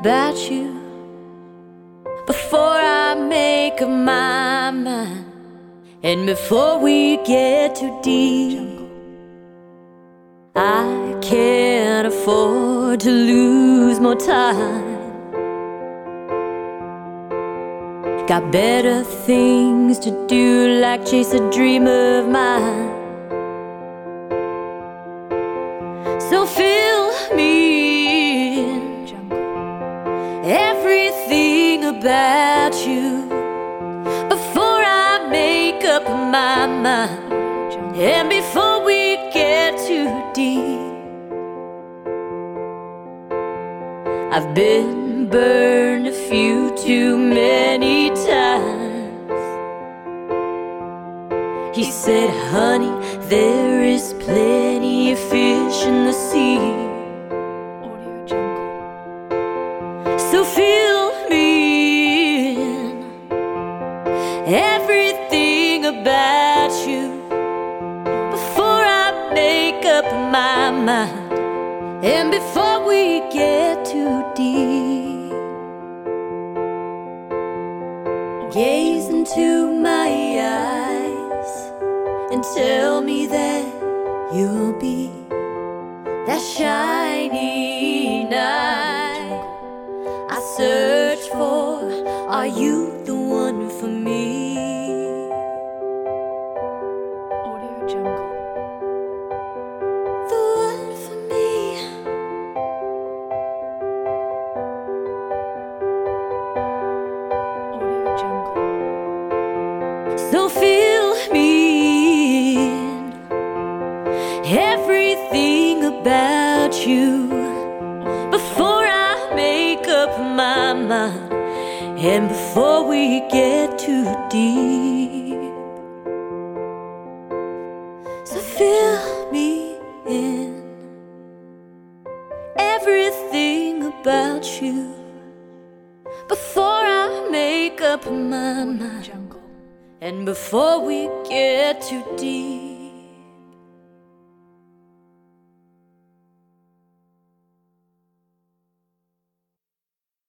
about you before I make up my mind, and before we get too deep. I can't afford to lose more time. Got better things to do, like chase a dream of mine. So fill me in, everything about you before I make up my mind, and before we get too deep. I've been burned a few too many times. He said, honey, there is plenty of fish in the sea. So fill me in, everything about you before I make up my mind, and before we get too deep. Gaze into my eyes and tell me that you'll be that shiny knight I search for. Are you the one for me? The one for me. So fill me in, everything about you before I make up my mind, and before we get too deep. So fill me in, everything about you before I make up my mind, and before we get too deep.